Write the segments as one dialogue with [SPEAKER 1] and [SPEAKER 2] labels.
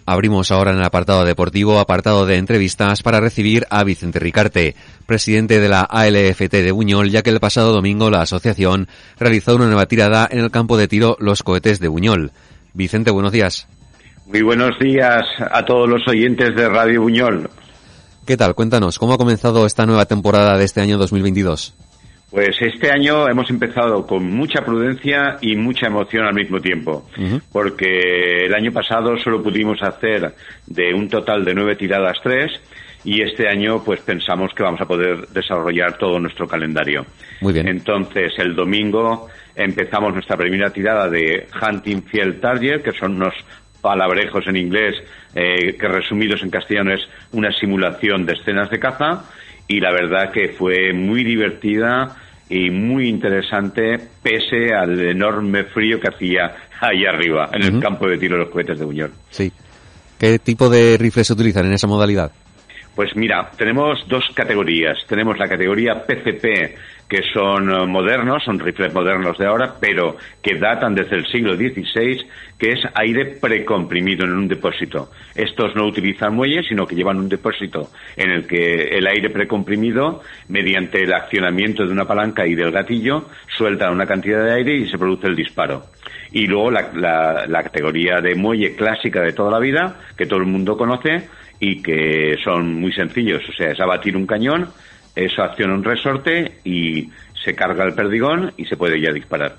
[SPEAKER 1] Abrimos ahora en el apartado deportivo, apartado de entrevistas, para recibir a Vicente Ricarte, presidente de la ALFT de Buñol, ya que el pasado domingo la asociación realizó una nueva tirada en el campo de tiro Los Cohetes de Buñol. Vicente, buenos días.
[SPEAKER 2] Muy buenos días a todos los oyentes de Radio Buñol.
[SPEAKER 1] ¿Qué tal? Cuéntanos, ¿cómo ha comenzado esta nueva temporada de este año 2022?
[SPEAKER 2] Pues este año hemos empezado con mucha prudencia y mucha emoción al mismo tiempo, porque el año pasado solo pudimos hacer de un total de 9 tiradas 3, y este año pues pensamos que vamos a poder desarrollar todo nuestro calendario.
[SPEAKER 1] Muy bien.
[SPEAKER 2] Entonces el domingo empezamos nuestra primera tirada de Hunting Field Target, que son unos palabrejos en inglés que resumidos en castellano es una simulación de escenas de caza. Y la verdad que fue muy divertida y muy interesante, pese al enorme frío que hacía ahí arriba, en el campo de tiro de Los Cohetes de Buñol.
[SPEAKER 1] Sí. ¿Qué tipo de rifles se utilizan en esa modalidad?
[SPEAKER 2] Pues mira, tenemos dos categorías. Tenemos la categoría PCP, que son modernos, son rifles modernos de ahora, pero que datan desde el siglo XVI, que es aire precomprimido en un depósito. Estos no utilizan muelles, sino que llevan un depósito en el que el aire precomprimido, mediante el accionamiento de una palanca y del gatillo, suelta una cantidad de aire y se produce el disparo. Y luego la categoría de muelle clásica de toda la vida, que todo el mundo conoce, y que son muy sencillos, o sea, es abatir un cañón, eso acciona un resorte y se carga el perdigón y se puede ya disparar.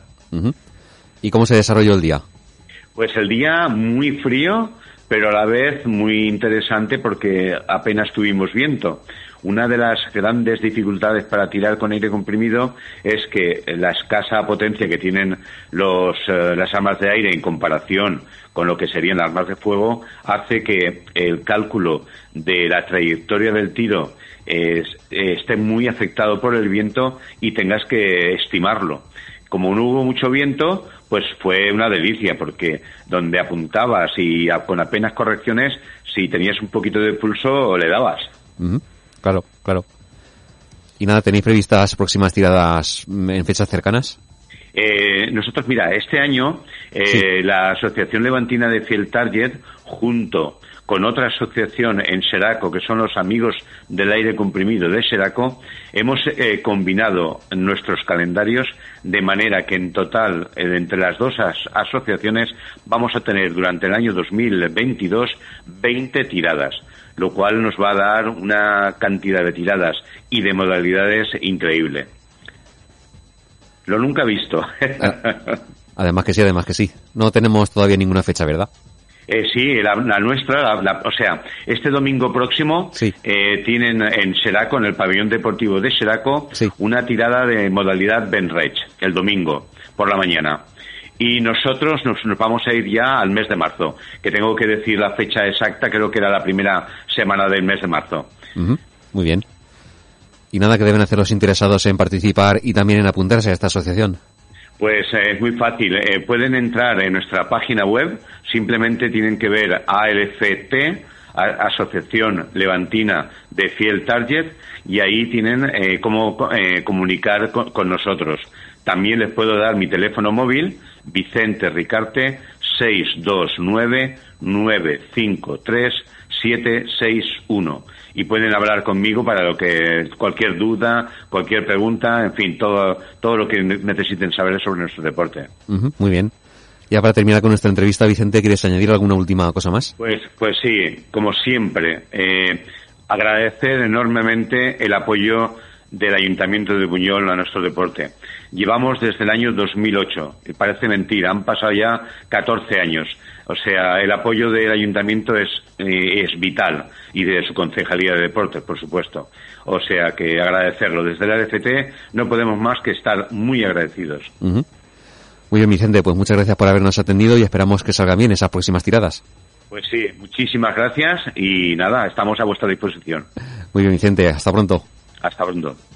[SPEAKER 1] ¿Y cómo se desarrolló el día?
[SPEAKER 2] Pues el día muy frío, pero a la vez muy interesante porque apenas tuvimos viento. Una de las grandes dificultades para tirar con aire comprimido es que la escasa potencia que tienen las armas de aire en comparación con lo que serían las armas de fuego hace que el cálculo de la trayectoria del tiro esté muy afectado por el viento y tengas que estimarlo. Como no hubo mucho viento, pues fue una delicia, porque donde apuntabas y con apenas correcciones, si tenías un poquito de pulso, le dabas.
[SPEAKER 1] Claro, claro. ¿Y nada, tenéis previstas próximas tiradas en fechas cercanas?
[SPEAKER 2] Nosotros, mira, este año la Asociación Levantina de Field Target, junto con otra asociación en Seraco, que son los Amigos del Aire Comprimido de Seraco, hemos combinado nuestros calendarios de manera que en total, entre las dos asociaciones, vamos a tener durante el año 2022 20 tiradas, lo cual nos va a dar una cantidad de tiradas y de modalidades increíble. Lo nunca visto.
[SPEAKER 1] Además que sí. No tenemos todavía ninguna fecha, ¿verdad?
[SPEAKER 2] Sí, la nuestra, o sea, este domingo próximo tienen en Seraco, en el pabellón deportivo de Seraco, una tirada de modalidad Benrech, el domingo, por la mañana. Y nosotros nos vamos a ir ya al mes de marzo, que tengo que decir la fecha exacta, creo que era la primera semana del mes de marzo.
[SPEAKER 1] Muy bien. ¿Y nada que deben hacer los interesados en participar y también en apuntarse a esta asociación? Pues
[SPEAKER 2] es muy fácil. Pueden entrar en nuestra página web, simplemente tienen que ver ALFT, Asociación Levantina de Field Target, y ahí tienen cómo comunicar con nosotros. También les puedo dar mi teléfono móvil, Vicente Ricarte, 629-953-761. Y pueden hablar conmigo para lo que cualquier duda, cualquier pregunta, en fin, todo lo que necesiten saber sobre nuestro deporte.
[SPEAKER 1] Muy bien. Ya para terminar con nuestra entrevista, Vicente, ¿quieres añadir alguna última cosa más?
[SPEAKER 2] Pues sí, como siempre, agradecer enormemente el apoyo del Ayuntamiento de Buñol a nuestro deporte. Llevamos desde el año 2008, y parece mentira, han pasado ya 14 años. O sea, el apoyo del Ayuntamiento es vital, y de su Concejalía de Deportes, por supuesto. O sea, que agradecerlo. Desde el ALFT no podemos más que estar muy agradecidos.
[SPEAKER 1] Muy bien, Vicente, pues muchas gracias por habernos atendido y esperamos que salgan bien esas próximas tiradas.
[SPEAKER 2] Pues sí, muchísimas gracias y nada, estamos a vuestra disposición.
[SPEAKER 1] Muy bien, Vicente, hasta pronto.
[SPEAKER 2] Hasta pronto.